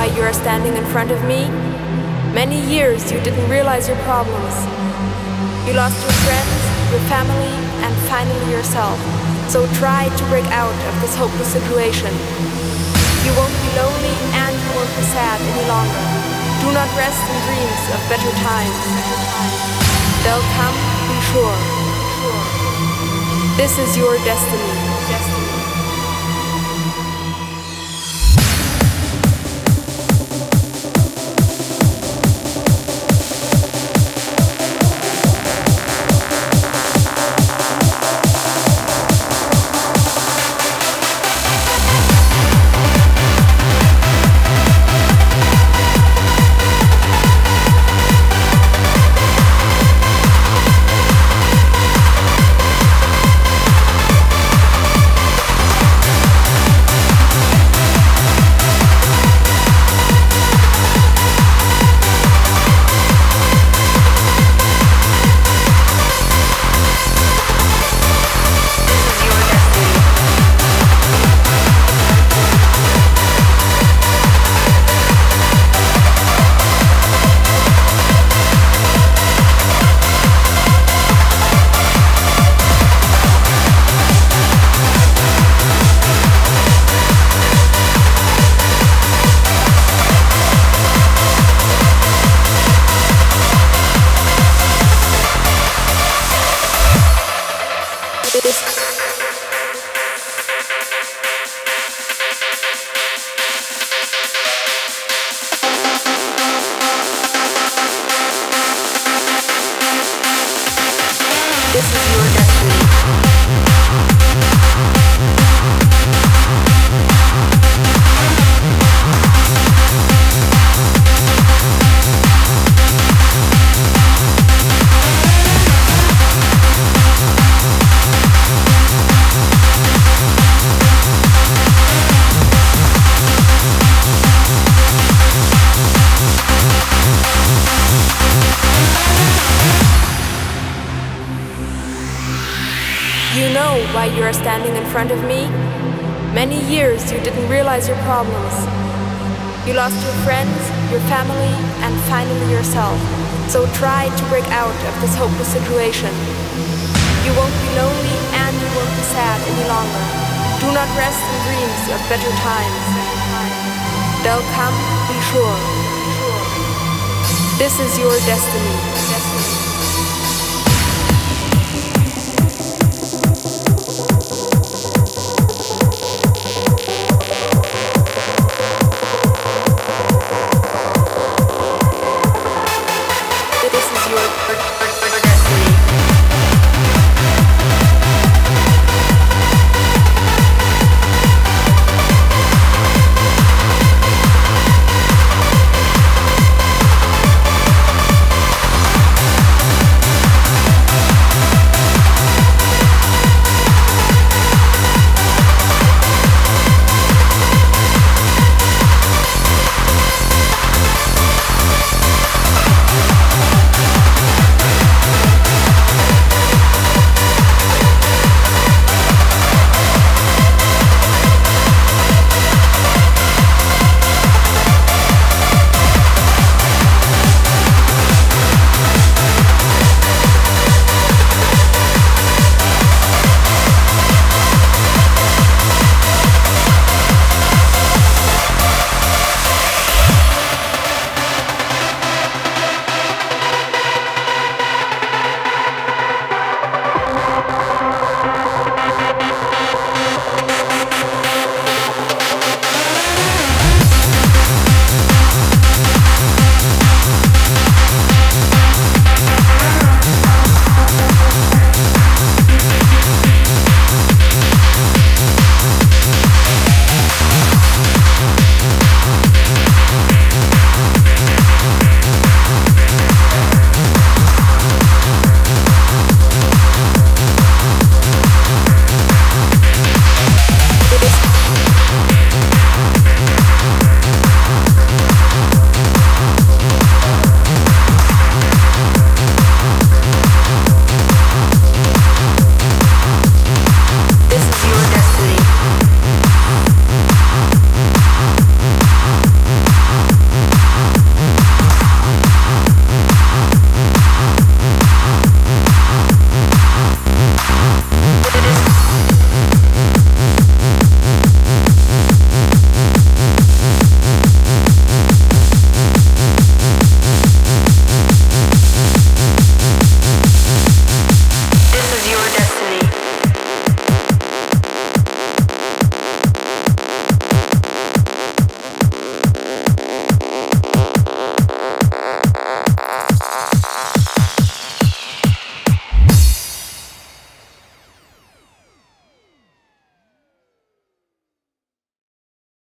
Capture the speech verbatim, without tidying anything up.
why you are standing in front of me? Many years you didn't realize your problems. You lost your friends, your family, and finally yourself. So try to break out of this hopeless situation. You won't be lonely and you won't be sad any longer. Do not rest in dreams of better times. They'll come, be sure. This is your destiny. Destiny. This is your destiny. You know why you are standing in front of me? Many years you didn't realize your problems. You lost your friends, your family, and finally yourself. So try to break out of this hopeless situation. You won't be lonely and you won't be sad any longer. Do not rest in dreams of better times. They'll come, be sure. This is your destiny.